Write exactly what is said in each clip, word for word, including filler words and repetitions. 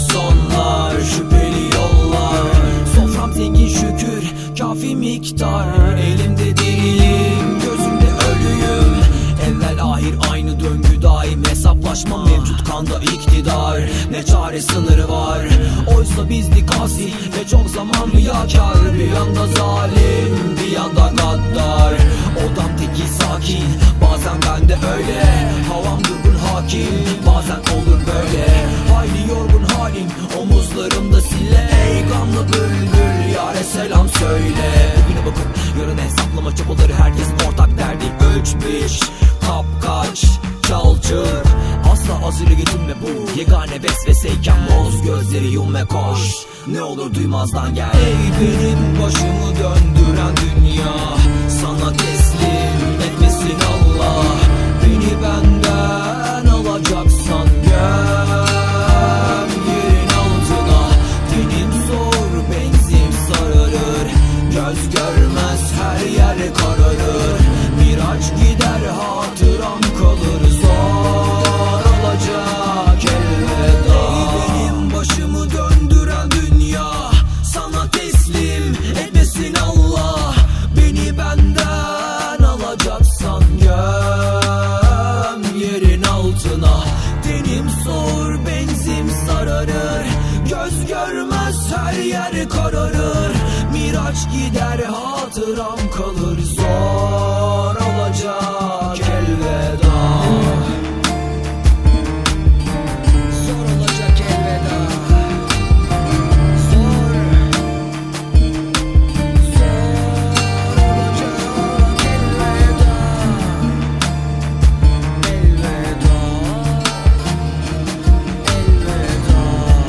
sonlar, şüpheli yollar. Sofram zengin şükür, kafi miktar. Elimde diriyim, gözümde ölüyüm. Evvel ahir aynı döngü daim. Hesaplaşma mevcut kanda iktidar. Ne çare sınırı var. Oysa bizdik asi ve çok zaman riyakar. Bir yanda zalim, bir yanda gaddar. Odam teki sakin, bazen ben de öyle. Havam durgun hakim, bazen olur böyle. Hayli yorgun halim, omuzlarımda sille. Ey gamlı bülbül, yâre selam söyle. Bugüne bakıp yarın hesaplama çabaları. Herkesin ortak derdi ölç biç, kapkaç, çal çır. Asla hazırı getirme bu yegane vesveseyken. Boz gözleri yum ve koş, ne olur duymazdan gel. Ey benim başımı döndüren dünya, sana teslim etmesin Allah. Beni benden alacaksan göm yerin altına. Tenim zor, benzin sararır. Göz görmez, her yer kararır. Miraç gider, hatıram kalır. Zor olacak elveda. Ey benim başımı döndüren dünya, sana teslim etmesin Allah. Beni benden alacaksan göm yerin altına. Tenim soğur, benzin sararır. Göz görmez, her yer kararır. Miraç gider, hatıram kalır. Zor olacak elveda. Zor olacak elveda. Zor. Zor olacak elveda. Elveda. Elveda.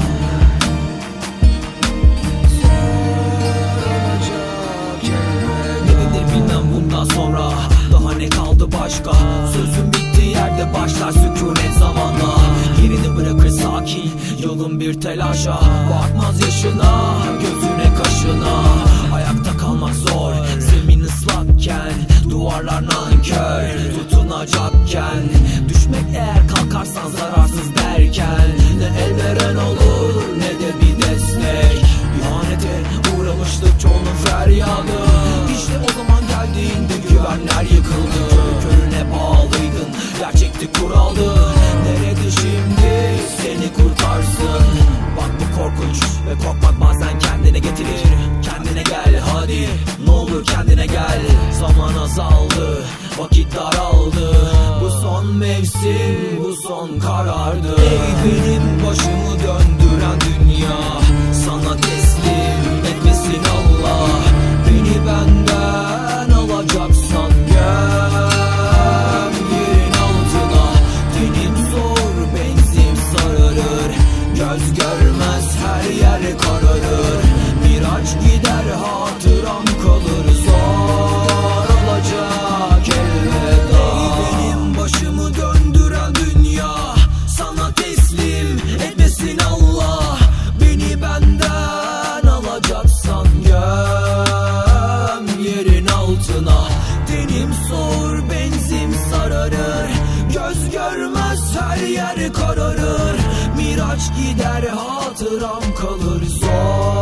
Nedendir bilmem bundan sonra. Daha ne kaldı başka? Sözün bittiği yerde başlar sükunet zamanla. Yerini bırakır sakin, yolun bir telaşa. Bakmaz yaşına, gözüne kaşına. Ayakta kalmak zor, zemin ıslakken. Duvarlar nankör, tutunacakken. Düşmek eğer kalkarsan zararsız derken. Ne el veren olur, ne de bir destek. İhanete uğramıştık çoğunun feryadı. İşte o zaman geldiğinde güvenler yıkıldı. Körü körüne bağlıydın, gerçekti kuraldı. Nerede şimdi seni kurtarsın? Bak bu korkunç ve korkmak bazen kendine getirir. Kendine gel hadi, ne olur kendine gel. Zaman azaldı, vakit daraldı. Bu son mevsim, bu son karardı. Ey benim başımı döndüren dünya, sana teslim etmesin Allah. Beni benden alacaksan göm yerin altına. Tenim zor, benzin sararır. Göz görmez, her yer kararır. Miraç gider, hatıram kalır. Zor olacak elveda. Ey benim başımı döndüren dünya, sana teslim etmesin Allah. Beni benden alacaksan göm yerin altına. Tenim soğur, benzin sararır. Göz görmez, her yer kararır. Miraç gider, hatıram kalır. Zor